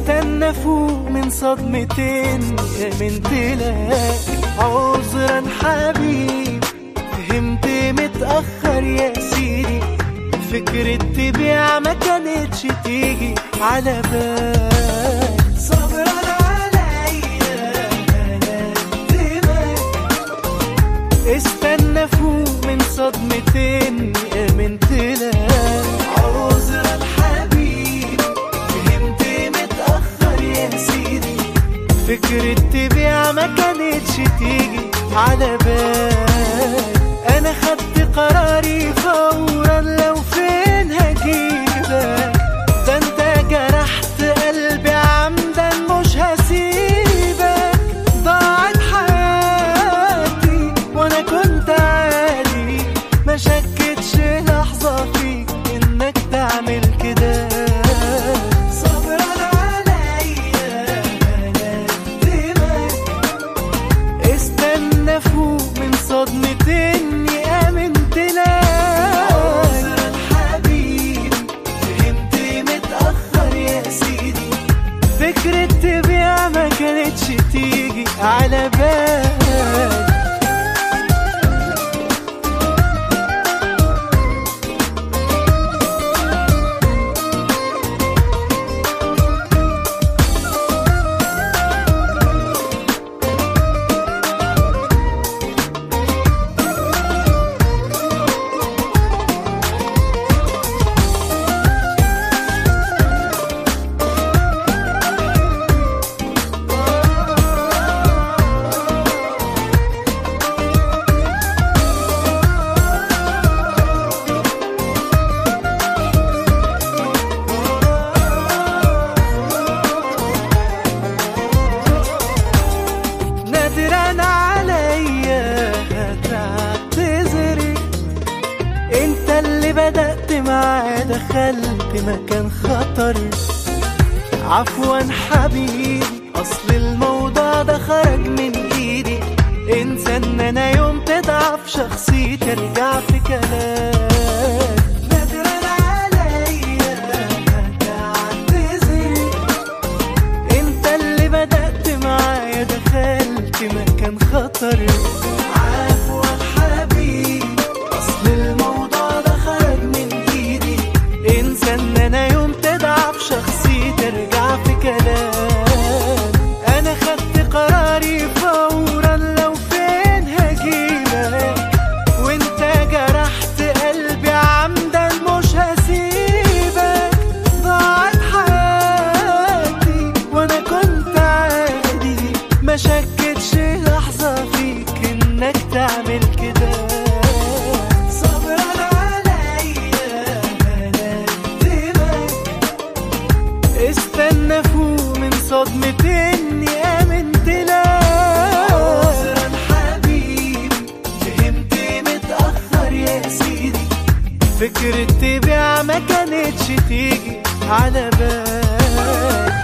استنى فوق من صدمتين امنت لك عذرا حبيب، فهمت متأخر يا سيدي، فكرة تبيع ما كانتش تيجي على بال. صبرا عليا دمك، استنى فوق من صدمتين امنت لك عذرا حبيب، فهمت متأخر يا سيدي، فكرة تبيع ما كانتش تيجي على بال. انا خدت قراري فورا، لو فين هجيبك، ده انت جرحت قلبي عمدا مش هسيبك. ضاعت حياتي وانا كنت عادي، ما شكتش لحظة فيك انك تعمل كده. صبرا عليا دمك، استنى فوق من صدمتين امنت لك عذرا حبيب، فهمت متأخر يا سيدي، فكرة تبيع ما كانتش تيجي على بال. نادرا عليا هتعتذري، انت اللي بدأت معاه دخلت مكان خطر. عفوا حبيبي اصل الموضوع ده خرج من ايدي، انسى ان انا يوم تضعف شخصيتي ارجع في كلام. نادرا عليا هتعتذري، انت اللي بدأت معايا دخلت مكان خطر. عفوا حبيبي اصل الموضوع ده خرج من ايدي، انسى ان انا يوم تضعف شخصيتي ترجع في كلام. انا خدت قراري فورا، لو فين هجيبك، وانت جرحت قلبي عمدا مش هسيبك. ضاعت حياتي وانا كنت عادي، ما شكتش لحظة فيك انك تعمل كده. صبرا عليا دمك، استنى فوق من صدمتين امنت لك عذرا حبيبي، فهمت متأخر يا سيدي، فكرة تبيع ما كانتش تيجي على بال.